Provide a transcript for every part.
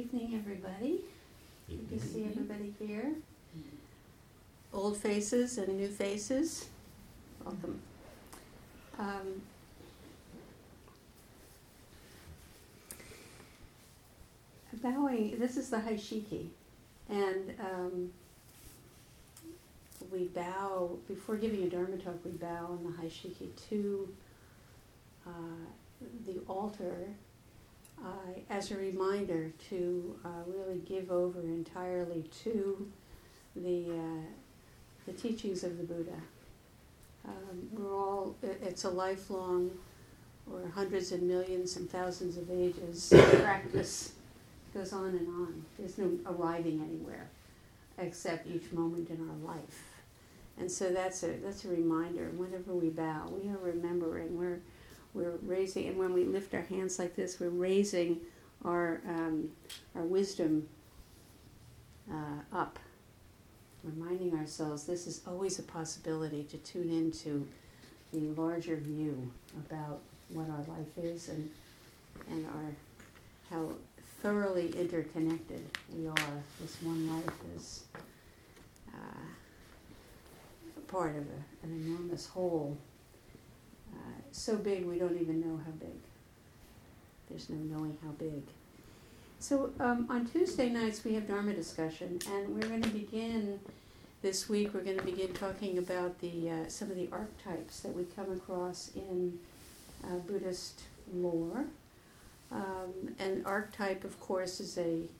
evening, everybody. Good to see everybody here. Old faces and new faces. Welcome. Bowing, this is the Haishiki, and we bow, before giving a Dharma talk, we bow in the Haishiki to the altar as a reminder to really give over entirely to the teachings of the Buddha. It's a lifelong, or hundreds and millions and thousands of ages practice. Goes on and on. There's no arriving anywhere except each moment in our life. And so that's a reminder. Whenever we bow, we are remembering, we're raising, and when we lift our hands like this, we're raising our wisdom up, reminding ourselves this is always a possibility to tune into the larger view about what our life is and how thoroughly interconnected we are. This one life is part of an enormous whole. So big we don't even know how big. There's no knowing how big. So on Tuesday nights we have Dharma discussion, and we're going to begin this week. We're going to begin talking about some of the archetypes that we come across in Buddhist lore. An archetype, of course, is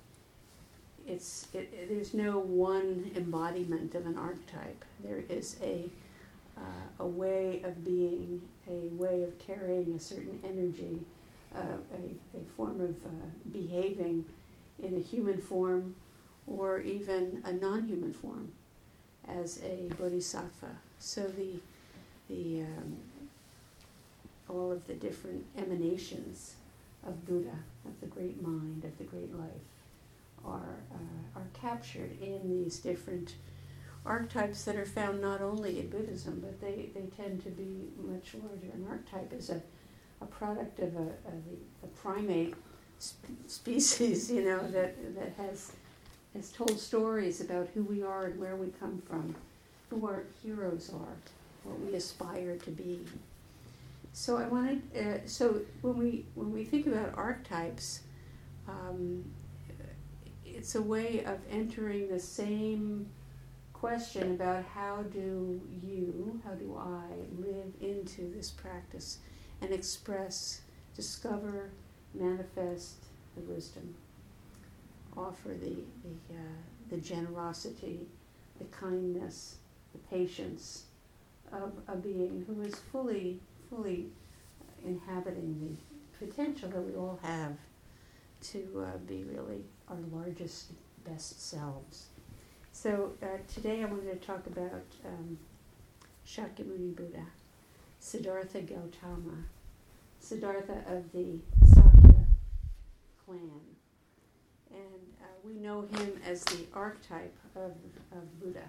there's no one embodiment of an archetype. There is a way of being, a way of carrying a certain energy, a form of behaving in a human form or even a non-human form as a bodhisattva. So the all of the different emanations of Buddha, of the great mind, of the great life, are captured in these different archetypes that are found not only in Buddhism, but they tend to be much larger. An archetype is a product of a primate species, that has told stories about who we are and where we come from, who our heroes are, what we aspire to be. So I wanted. So when we think about archetypes, it's a way of entering the same question about how do I live into this practice and express, discover, manifest the wisdom, offer the generosity, the kindness, the patience of a being who is fully inhabiting the potential that we all have to be really our largest, best selves. So today I wanted to talk about Shakyamuni Buddha, Siddhartha Gautama, Siddhartha of the Sakya clan. And we know him as the archetype of Buddha.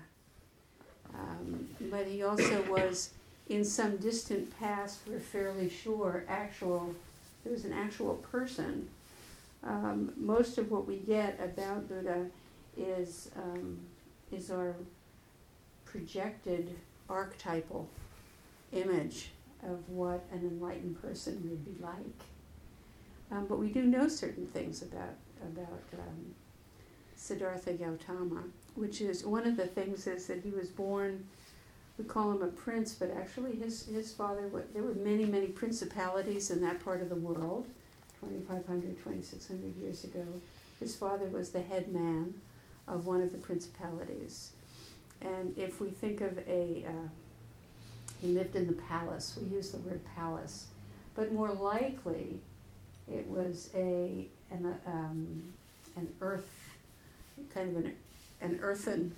But he also was, in some distant past, we're fairly sure, there was an actual person. Most of what we get about Buddha is our projected archetypal image of what an enlightened person would be like. But we do know certain things about Siddhartha Gautama, which is one of the things is that he was born. We call him a prince, but actually his father, there were many, many principalities in that part of the world, 2,500, 2,600 years ago. His father was the head man of one of the principalities. And if we think of he lived in the palace, we use the word palace, but more likely it was an earth, kind of an earthen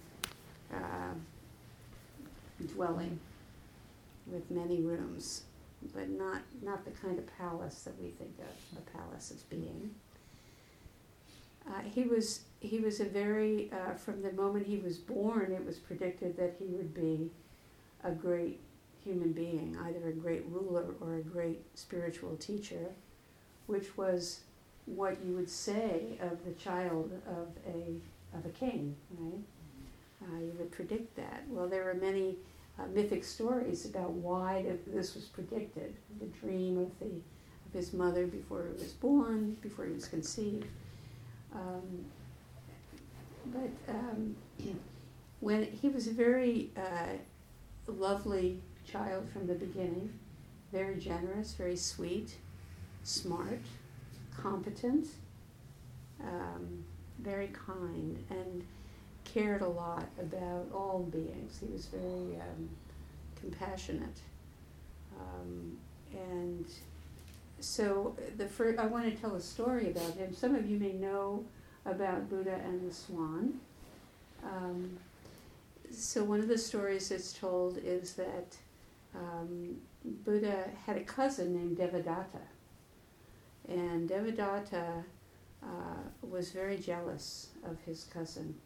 dwelling with many rooms, but not the kind of palace that we think of a palace as being. He was a very, from the moment he was born, it was predicted that he would be a great human being, either a great ruler or a great spiritual teacher, which was what you would say of the child of a king, right? You would predict that. Well, there are many mythic stories about why this was predicted. The dream of his mother before he was born, before he was conceived. When he was a very lovely child from the beginning, very generous, very sweet, smart, competent, very kind, and cared a lot about all beings. He was very compassionate. And so I want to tell a story about him. Some of you may know about Buddha and the swan. So one of the stories that's told is that Buddha had a cousin named Devadatta. And Devadatta was very jealous of his cousin,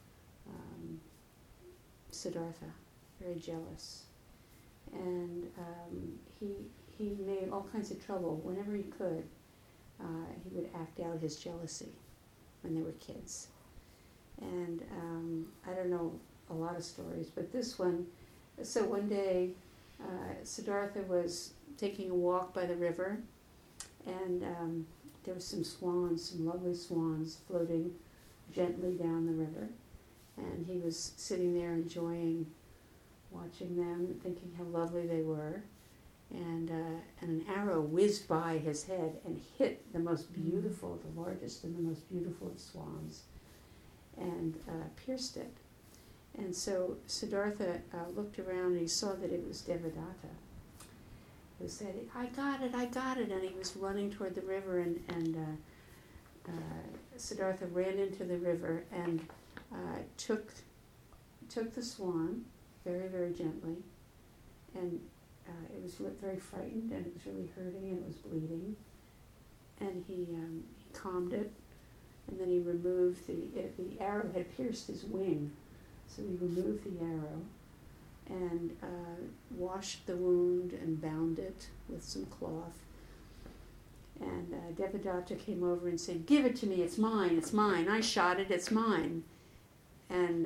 Siddhartha, very jealous. And he made all kinds of trouble. Whenever he could, he would act out his jealousy when they were kids. And I don't know a lot of stories, but this one, so one day Siddhartha was taking a walk by the river, and there were some swans, some lovely swans floating gently down the river, and he was sitting there enjoying watching them and thinking how lovely they were, and an arrow whizzed by his head and hit the most beautiful, the largest and the most beautiful of swans, and pierced it. And so Siddhartha looked around and he saw that it was Devadatta, who said, I got it, and he was running toward the river, and Siddhartha ran into the river and took the swan very, very gently, and it was very frightened, and it was really hurting, and it was bleeding, and he calmed it, and then he removed the arrow had pierced his wing, so he removed the arrow and washed the wound and bound it with some cloth. And Devadatta came over and said, give it to me, it's mine, I shot it, it's mine. And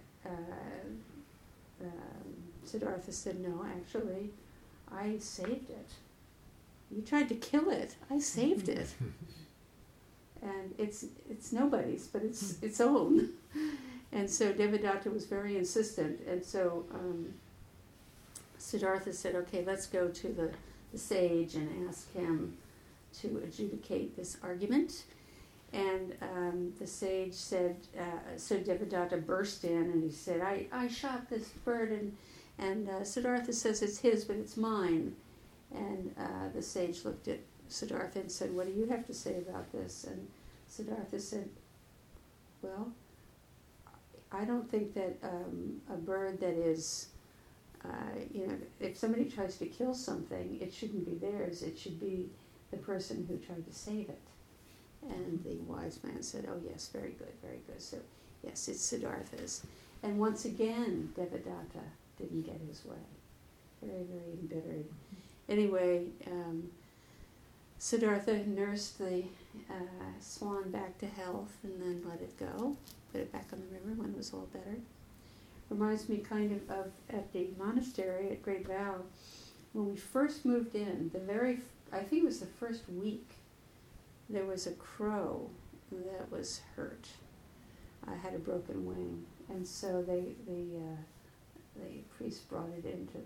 Siddhartha said, no, actually, I saved it. You tried to kill it, I saved it. And it's nobody's, but it's its own. And so Devadatta was very insistent, and so Siddhartha said, okay, let's go to the sage and ask him to adjudicate this argument. And the sage said, so Devadatta burst in and he said, I shot this bird, and Siddhartha says it's his, but it's mine. And the sage looked at Siddhartha and said, what do you have to say about this? And Siddhartha said, well, I don't think that a bird that is, if somebody tries to kill something, it shouldn't be theirs. It should be the person who tried to save it. And the wise man said, oh yes, very good, very good. So yes, it's Siddhartha's. And once again, Devadatta didn't get his way. Very, very embittered. Anyway, Siddhartha nursed the swan back to health and then let it go. Put it back on the river when it was all better. Reminds me kind of at the monastery at Great Vow, when we first moved in, I think it was the first week, there was a crow that was hurt. Had a broken wing, and so the priest brought it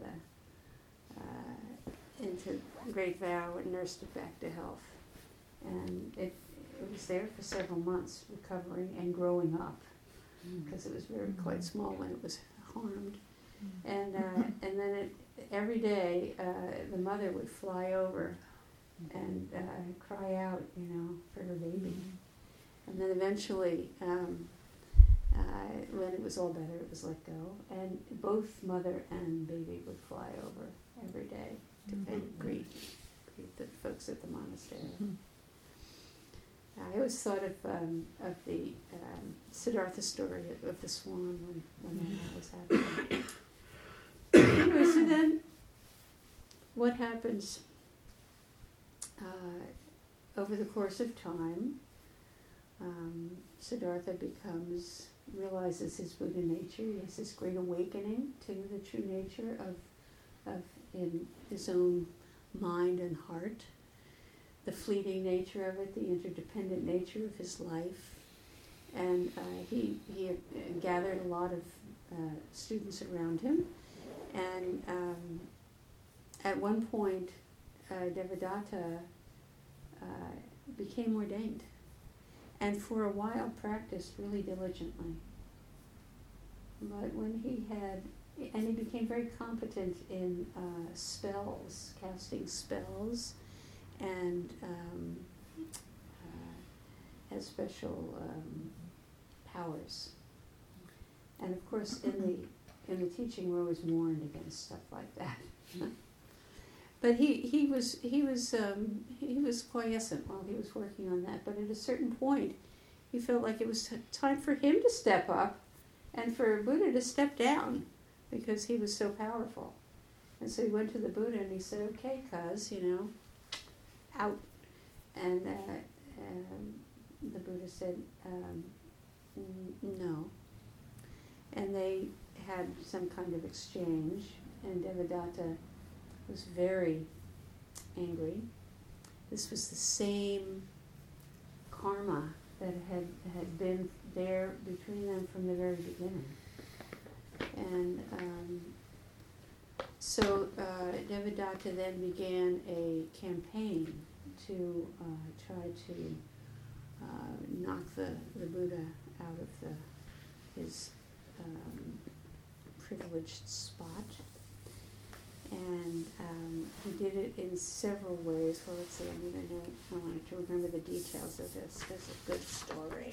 into Great Vow and nursed it back to health, and it was there for several months, recovering and growing up, because it was quite small when it was harmed, and then every day the mother would fly over and cry out, for her baby, and then eventually, when it was all better, it was let go, and both mother and baby would fly over every day to greet the folks at the monastery. I always thought of the Siddhartha story of the swan when that was happening. Anyway, so then what happens? over the course of time, Siddhartha realizes his Buddha nature. He has this great awakening to the true nature of in his own mind and heart, the fleeting nature of it, the interdependent nature of his life. And he gathered a lot of students around him. And at one point, Devadatta became ordained, and for a while practiced really diligently. But when he became very competent in spells, casting spells, and had special powers. And of course, in the teaching, we're always warned against stuff like that. But he was quiescent while he was working on that. But at a certain point, he felt like it was time for him to step up, and for Buddha to step down, because he was so powerful. And so he went to the Buddha and he said, "Okay, cuz, out." And the Buddha said, "No." And they had some kind of exchange, and Devadatta was very angry. This was the same karma that had been there between them from the very beginning. And so Devadatta then began a campaign to try to knock the Buddha out of his privileged spot. And he did it in several ways. Well, let's see, I wanted to remember the details of this. It's a good story.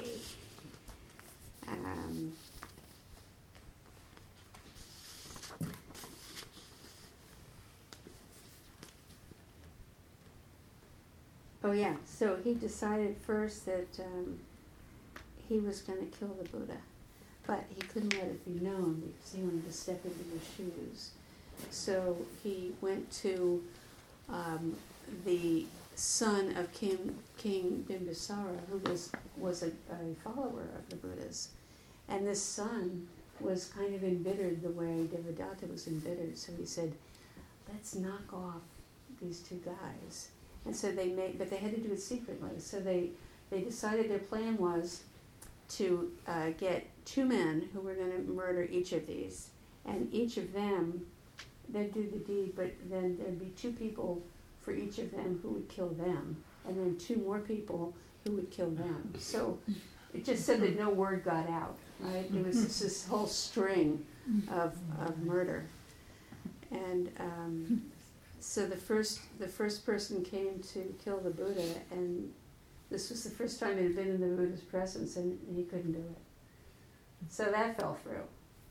So he decided first that he was going to kill the Buddha, but he couldn't let it be known because he wanted to step into his shoes. So he went to the son of King Bimbisara, who was a follower of the Buddha's. And this son was kind of embittered the way Devadatta was embittered. So he said, "Let's knock off these two guys." And so but they had to do it secretly. So they decided their plan was to get two men who were going to murder each of these. And each of them, they'd do the deed, but then there'd be two people for each of them who would kill them, and then two more people who would kill them. So it just said that no word got out, right? It was just this whole string of murder. And so the first person came to kill the Buddha, and this was the first time he had been in the Buddha's presence, and he couldn't do it. So that fell through.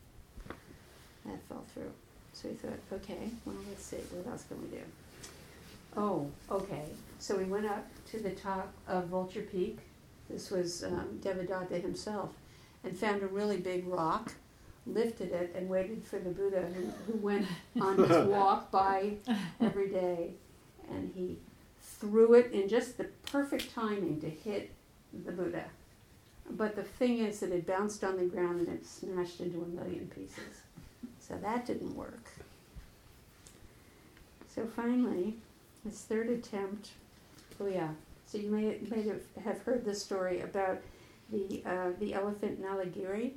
So we thought, okay, well, let's see, what else can we do? Oh, okay. So we went up to the top of Vulture Peak. This was Devadatta himself, and found a really big rock, lifted it, and waited for the Buddha, who went on his walk by every day, and he threw it in just the perfect timing to hit the Buddha. But the thing is that it bounced on the ground and it smashed into a million pieces. So that didn't work. So finally, his third attempt, so you may have heard the story about the elephant Nalagiri.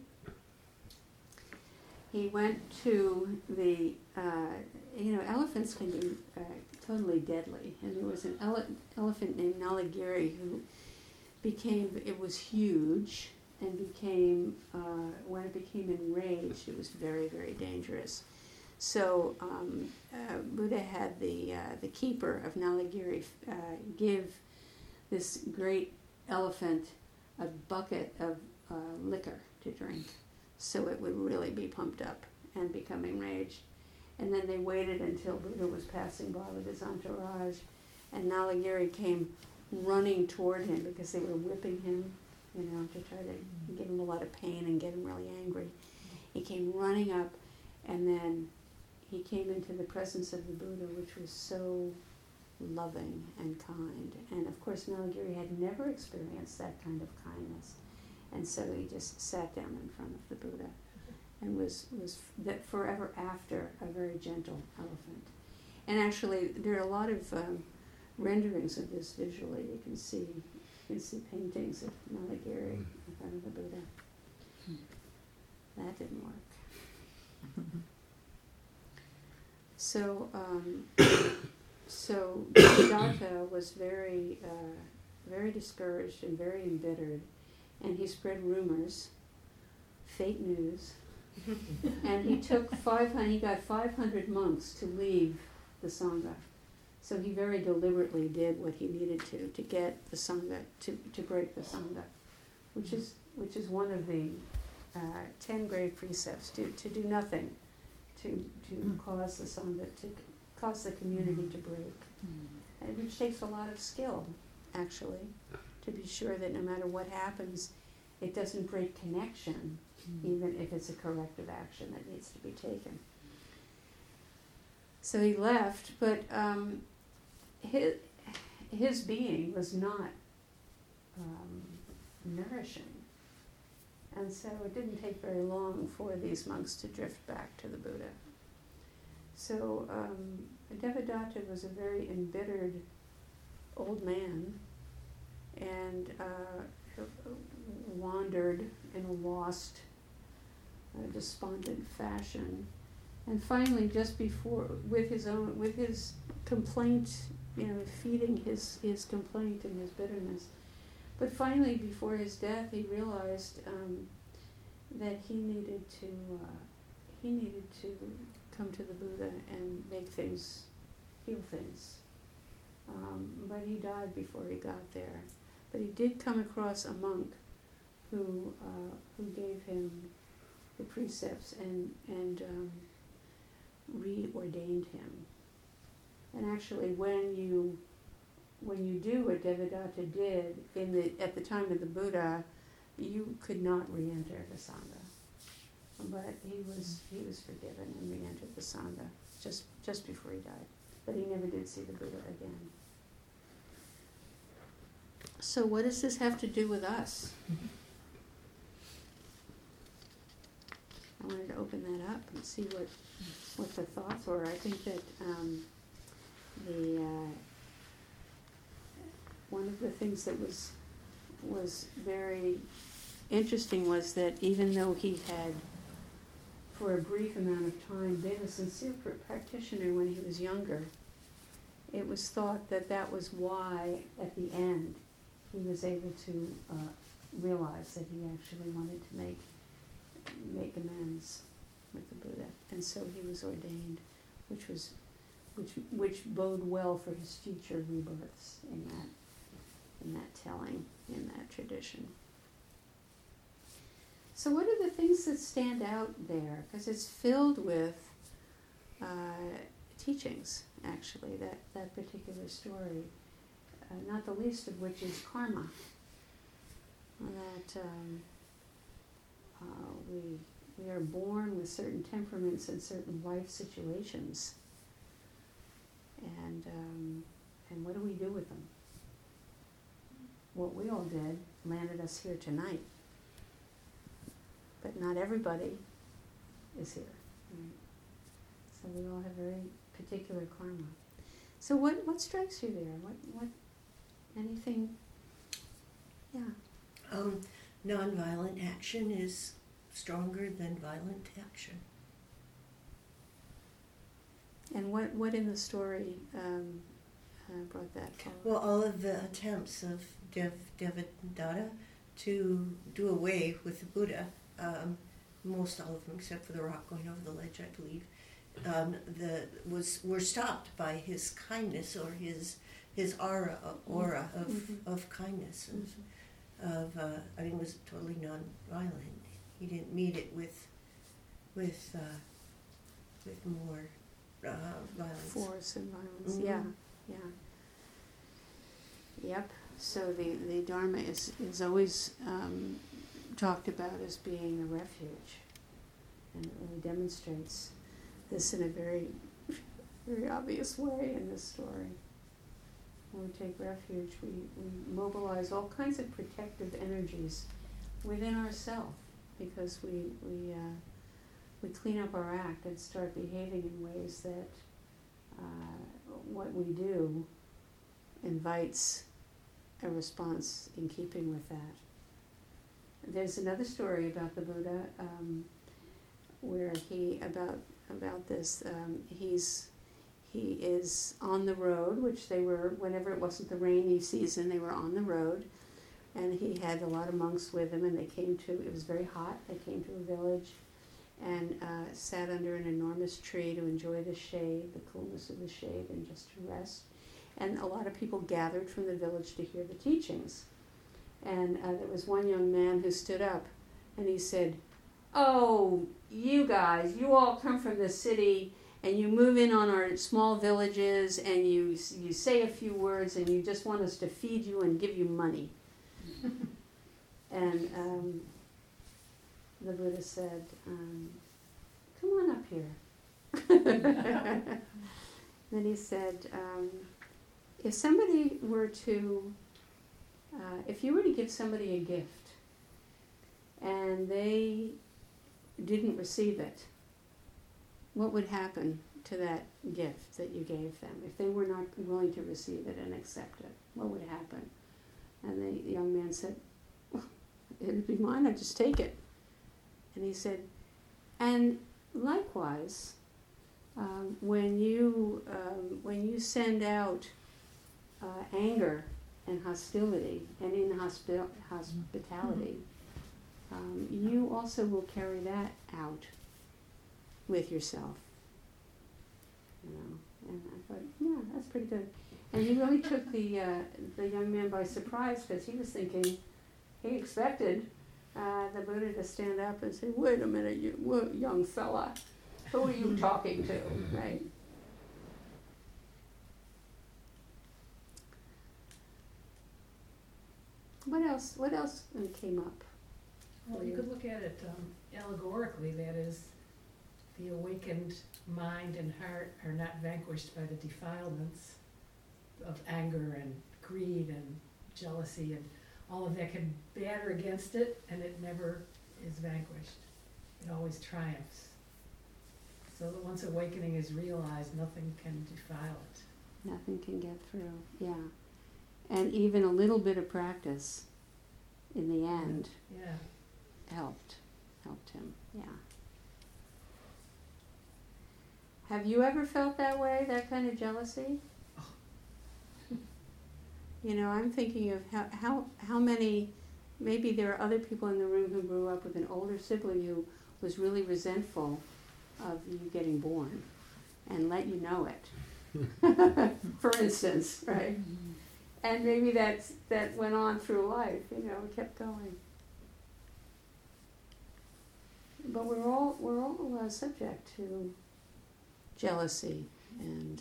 He went to the, elephants can be totally deadly. And there was an elephant named Nalagiri who it was huge, and when it became enraged, it was very, very dangerous. So Buddha had the keeper of Nalagiri give this great elephant a bucket of liquor to drink, so it would really be pumped up and become enraged. And then they waited until Buddha was passing by with his entourage, and Nalagiri came running toward him because they were whipping him, to try to give him a lot of pain and get him really angry. He came running up, and then he came into the presence of the Buddha, which was so loving and kind. And of course, Nalagiri had never experienced that kind of kindness. And so he just sat down in front of the Buddha and was that forever after a very gentle elephant. And actually, there are a lot of renderings of this visually. You can see paintings of Nalagiri in front of the Buddha. That didn't work. So Devadatta was very discouraged and very embittered, and he spread rumors, fake news, and he got 500 monks to leave the Sangha. So he very deliberately did what he needed to get the Sangha, to break the Sangha, which is one of the 10 grave precepts, to do nothing, to cause the Sangha, to cause the community to break, and which takes a lot of skill, actually, to be sure that no matter what happens, it doesn't break connection, even if it's a corrective action that needs to be taken. So he left, but his being was not nourishing. And so it didn't take very long for these monks to drift back to the Buddha. So Devadatta was a very embittered old man and wandered in a lost, despondent fashion. And finally, just before, with his complaint, feeding his complaint and his bitterness, but finally, before his death, he realized that he needed to come to the Buddha and heal things. But he died before he got there. But he did come across a monk who gave him the precepts and reordained him. And actually, when you do what Devadatta did at the time of the Buddha, you could not re-enter the Sangha. But he was forgiven and re-entered the Sangha just before he died. But he never did see the Buddha again. So what does this have to do with us? I wanted to open that up and see what the thoughts were. I think that one of the things that was very interesting was that even though he had, for a brief amount of time, been a sincere practitioner when he was younger, it was thought that was why, at the end, he was able to realize that he actually wanted to make amends with the Buddha, and so he was ordained, which bode well for his future rebirths in that telling, in that tradition. So what are the things that stand out there? Because it's filled with teachings, actually, that particular story, not the least of which is karma. That we are born with certain temperaments and certain life situations. And what do we do with them? What we all did landed us here tonight. But not everybody is here. Right? So we all have very particular karma. So what strikes you there? What anything? Yeah. Nonviolent action is stronger than violent action. And what in the story brought that forward? Well, all of the attempts of Devadatta to do away with the Buddha, most all of them except for the rock going over the ledge, I believe, were stopped by his kindness or his aura of kindness, it was totally non-violent. He didn't meet it with more violence. Force and violence. Mm-hmm. Yeah. Yep. So the Dharma is always talked about as being a refuge, and it really demonstrates this in a very, very obvious way in this story. when we take refuge, we mobilize all kinds of protective energies within ourselves, because we clean up our act and start behaving in ways that what we do invites a response in keeping with that. There's another story about the Buddha where about this. He is on the road, which they were, whenever it wasn't the rainy season, they were on the road, and he had a lot of monks with him, and it was very hot, they came to a village and sat under an enormous tree to enjoy the shade, the coolness of the shade, and just to rest. And a lot of people gathered from the village to hear the teachings. And there was one young man who stood up, and he said, "Oh, you guys, you all come from the city, and you move in on our small villages, and you say a few words, and you just want us to feed you and give you money." And the Buddha said, "Come on up here." Then he said, if somebody were to, if you were to give somebody a gift, and they didn't receive it, what would happen to that gift that you gave them? If they were not willing to receive it and accept it, what would happen? And the young man said, "Well, it'd be mine, I'd just take it." And he said, and likewise, when you send out anger and hostility and inhospitality, you also will carry that out with yourself. And I thought, yeah, that's pretty good. And he really took the young man by surprise, because he was thinking, he expected the Buddha to stand up and say, "Wait a minute, you young fella, who are you talking to?" Right? What else came up? Well, you could look at it allegorically, that is, the awakened mind and heart are not vanquished by the defilements of anger and greed and jealousy, and all of that can batter against it, and it never is vanquished. It always triumphs. So that once awakening is realized, nothing can defile it. Nothing can get through, yeah. And even a little bit of practice in the end helped him, yeah. Have you ever felt that way, that kind of jealousy? I'm thinking of how many, maybe there are other people in the room who grew up with an older sibling who was really resentful of you getting born and let you know it, for instance, right? And maybe that went on through life, it kept going. But we're all subject to jealousy and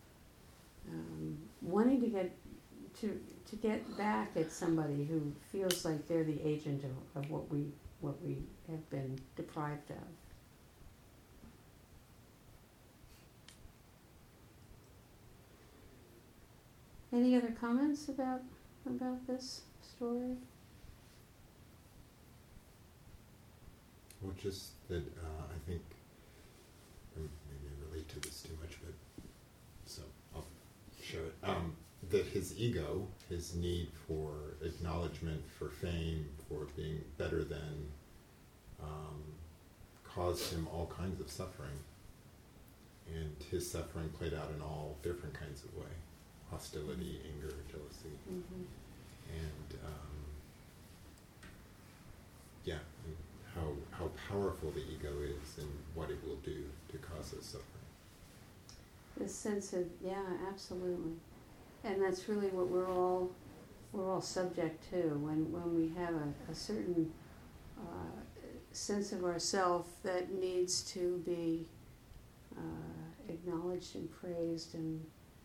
wanting to get back at somebody who feels like they're the agent of what we have been deprived of. Any other comments about this story? Well, just that I think, maybe I relate to this too much, but so I'll show it. That his ego, his need for acknowledgement, for fame, for being better than, caused him all kinds of suffering. And his suffering played out in all different kinds of way. Hostility, anger, jealousy. Mm-hmm. And how powerful the ego is and what it will do to cause us suffering. This sense of, absolutely. And that's really what we're all subject to when we have a certain sense of ourself that needs to be acknowledged and praised, and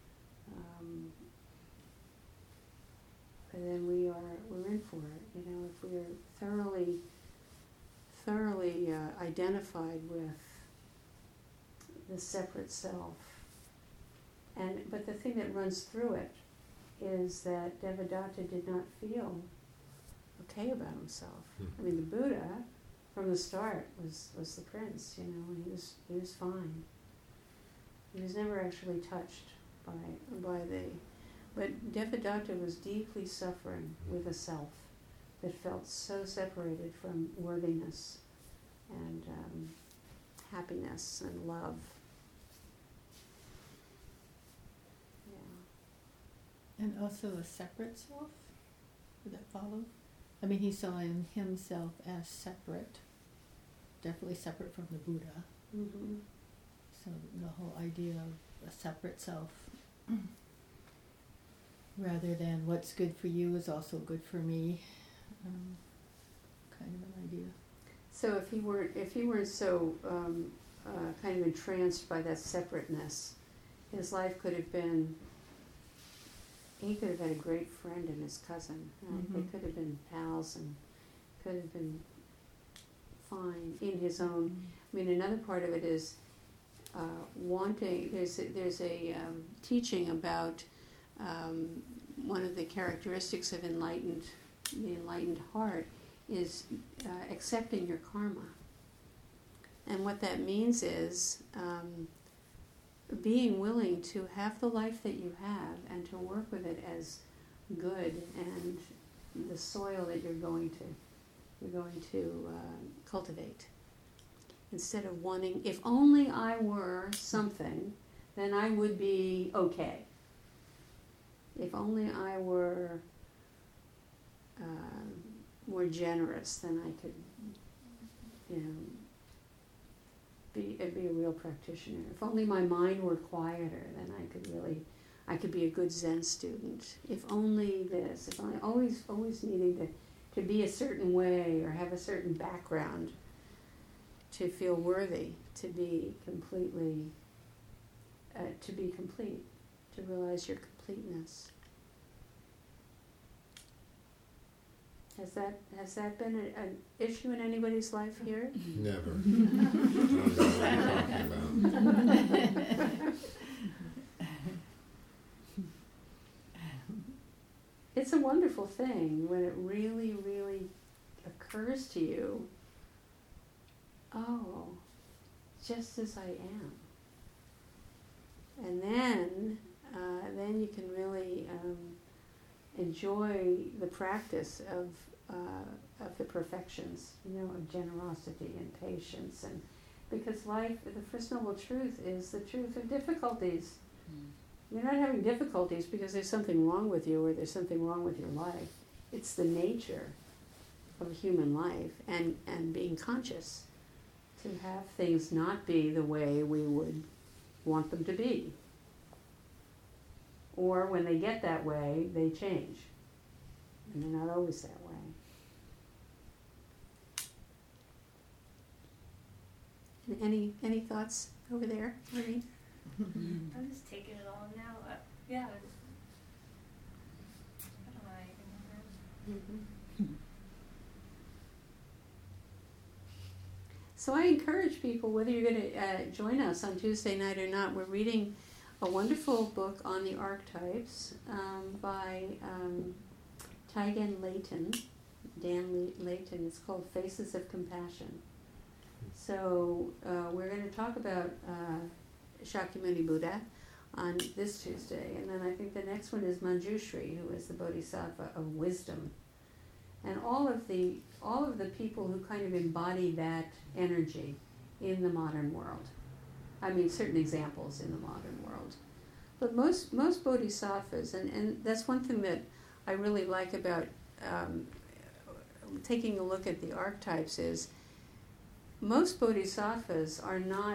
then we're in for it. If we're thoroughly identified with the separate self. But the thing that runs through it is that Devadatta did not feel okay about himself. Hmm. I mean, the Buddha, from the start, was the prince, you know, and he was fine. He was never actually touched by the, but Devadatta was deeply suffering with a self that felt so separated from worthiness and happiness and love. Yeah. And also a separate self? Would that follow? I mean, he saw in himself as separate, definitely separate from the Buddha. Mm-hmm. So the whole idea of a separate self, rather than what's good for you is also good for me, kind of an idea. So if he weren't so kind of entranced by that separateness, his life could have been. He could have had a great friend in his cousin. Right? Mhm. They could have been pals and could have been fine in his own. I mean, another part of it is wanting. There's a teaching about one of the characteristics of the enlightened heart is accepting your karma. And what that means is being willing to have the life that you have and to work with it as good and the soil that you're going to cultivate. Instead of wanting, if only I were something, then I would be okay. If only I were more generous, then I could, be a real practitioner. If only my mind were quieter, then I could be a good Zen student. If only this, if I always needing to be a certain way or have a certain background to feel worthy, to be completely, to be complete, to realize your completeness. Has that been an issue in anybody's life here? Never. I don't know what you're talking about. It's a wonderful thing when it really, really occurs to you, oh, just as I am. And then you can really enjoy the practice of the perfections, of generosity and patience, and because life, the First Noble Truth is the truth of difficulties. You're not having difficulties because there's something wrong with you or there's something wrong with your life. It's the nature of human life and being conscious to have things not be the way we would want them to be. Or when they get that way, they change. And they're not always that way. Any thoughts over there, Maureen? I'm just taking it all in now. Yeah. I don't know anything about it. So I encourage people, whether you're going to join us on Tuesday night or not, we're reading a wonderful book on the archetypes by Taigen Leighton, Dan Leighton. It's called Faces of Compassion. So we're going to talk about Shakyamuni Buddha on this Tuesday, and then I think the next one is Manjushri, who is the Bodhisattva of wisdom, and all of the people who kind of embody that energy in the modern world. I mean, certain examples in the modern world, but most bodhisattvas, and that's one thing that I really like about taking a look at the archetypes is most bodhisattvas are not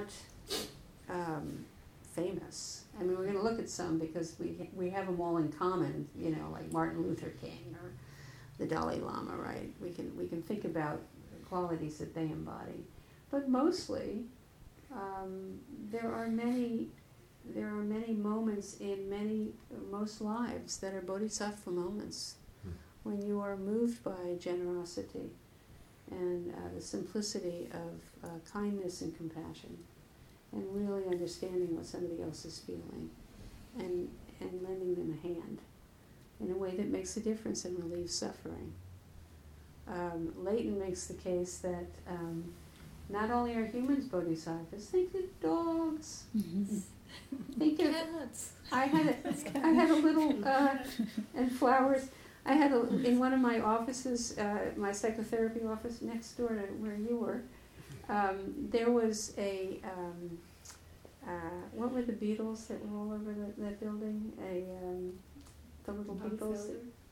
famous. I mean, we're going to look at some because we have them all in common, like Martin Luther King or the Dalai Lama, right? We can think about the qualities that they embody, but mostly there are many moments in most lives that are bodhisattva moments when you are moved by generosity and the simplicity of kindness and compassion, and really understanding what somebody else is feeling, and lending them a hand. in a way that makes a difference and relieves suffering. Leighton makes the case that not only are humans bodhisattvas, think of dogs. Think of Cats. I had a little and flowers. I had in one of my offices, my psychotherapy office next door to where you were. There was a what were the beetles that were all over that building? The little beetles.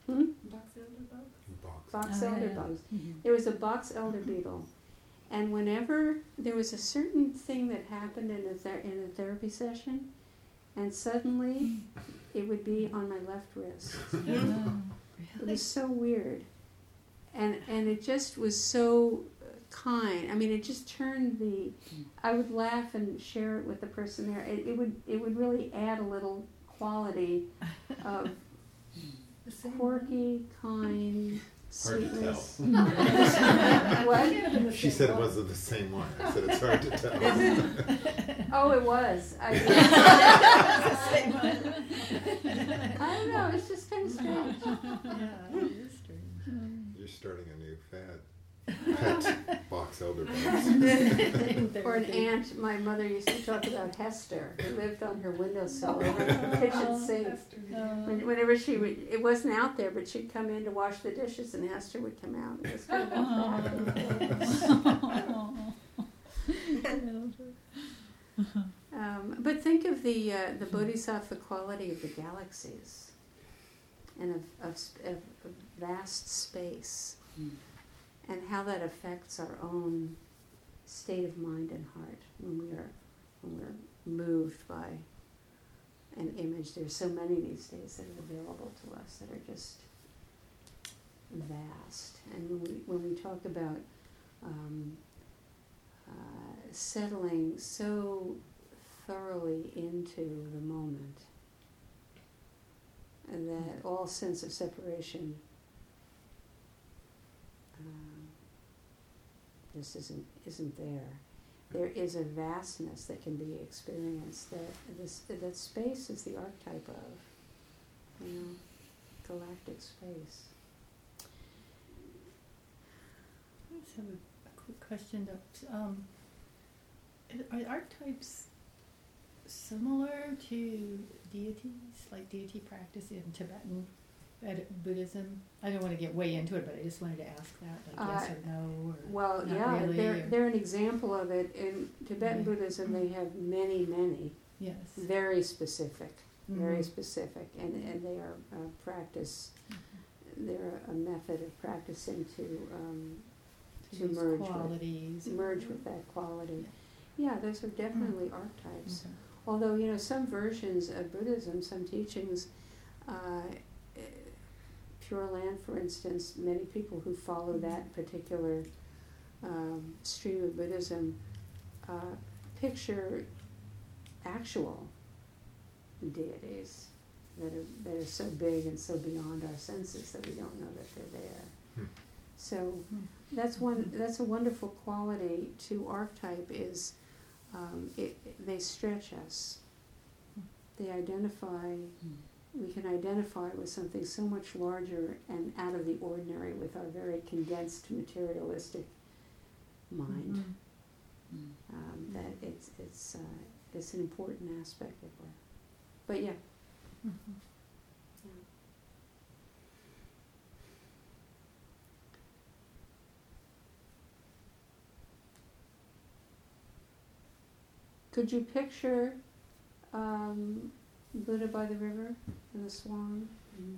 Box elder bugs. There was a box elder beetle, and whenever there was a certain thing that happened in a therapy session, and suddenly it would be on my left wrist. It was so weird, and it just was so kind. I mean, it just turned the. I would laugh and share it with the person there. It would really add a little quality of quirky, kind, Hard to sweetness. tell. What? She said it wasn't the same one. I said it's hard to tell. Oh, it was. I don't know. It's just kind of strange. Yeah, it is strange. You're starting a new fad. Pet box elder bugs. Or an aunt, my mother used to talk about Hester, who lived on her windowsill over the kitchen sink. Whenever she would, it wasn't out there, but she'd come in to wash the dishes, and Hester would come out and just go back. But think of the bodhisattva quality of the galaxies and of vast space. And how that affects our own state of mind and heart when we're moved by an image. There's so many these days that are available to us that are just vast. And when we talk about settling so thoroughly into the moment, and that all sense of separation just isn't there. There is a vastness that can be experienced that space is the archetype of, galactic space. I just have a quick question. Are archetypes similar to deities, like deity practice in Tibetan Buddhism? I don't want to get way into it, but I just wanted to ask that, like yes or no, or well, not yeah, really, they're an example of it. In Tibetan Buddhism, they have many, yes, very specific, and they are practice. They're a method of practicing to merge with that quality. Yeah, those are definitely archetypes. Okay. Although, some versions of Buddhism, some teachings, Pure Land, for instance, many people who follow that particular stream of Buddhism picture actual deities that are so big and so beyond our senses that we don't know that they're there. So that's a wonderful quality to archetype is they stretch us. They identify. We can identify with something so much larger and out of the ordinary with our very condensed materialistic mind. That it's an important aspect of it. But yeah. Could you picture Buddha by the river and the swan?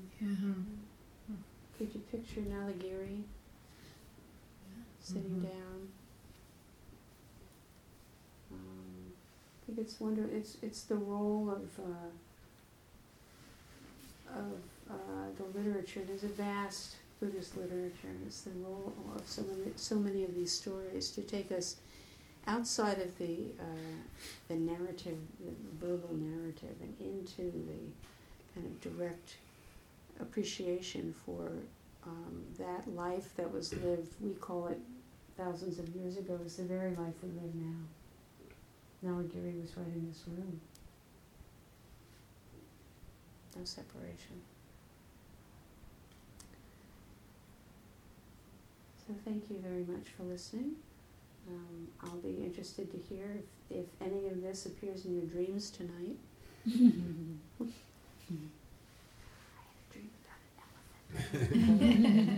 Could you picture Nalagiri sitting down? I think it's it's the role of the literature. There's a vast Buddhist literature, and it's the role of so many of these stories to take us outside of the narrative, the verbal narrative, and into the kind of direct appreciation for that life that was lived. We call it thousands of years ago. Is the very life we live now. Nalagiri was right in this room. No separation. So thank you very much for listening. I'll be interested to hear if any of this appears in your dreams tonight. I had a dream about an elephant.